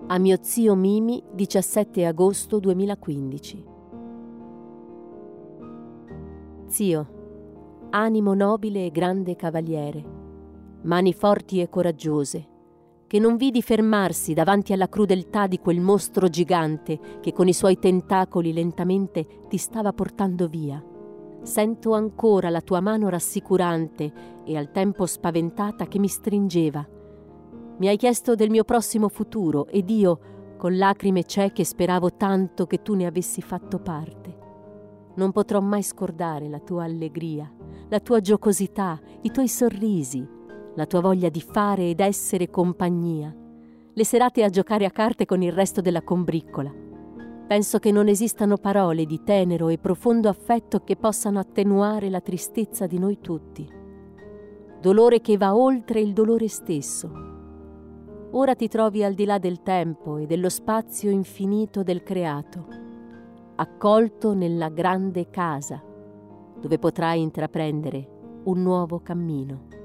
A mio zio Mimi, 17 agosto 2015. Zio, animo nobile e grande cavaliere, mani forti e coraggiose, che non vidi fermarsi davanti alla crudeltà di quel mostro gigante che con i suoi tentacoli lentamente ti stava portando via. Sento ancora la tua mano rassicurante e al tempo spaventata che mi stringeva. Mi hai chiesto del mio prossimo futuro ed io, con lacrime cieche, speravo tanto che tu ne avessi fatto parte. Non potrò mai scordare la tua allegria, la tua giocosità, i tuoi sorrisi, la tua voglia di fare ed essere compagnia, le serate a giocare a carte con il resto della combriccola. Penso che non esistano parole di tenero e profondo affetto che possano attenuare la tristezza di noi tutti. Dolore che va oltre il dolore stesso. Ora ti trovi al di là del tempo e dello spazio infinito del creato, accolto nella grande casa, dove potrai intraprendere un nuovo cammino.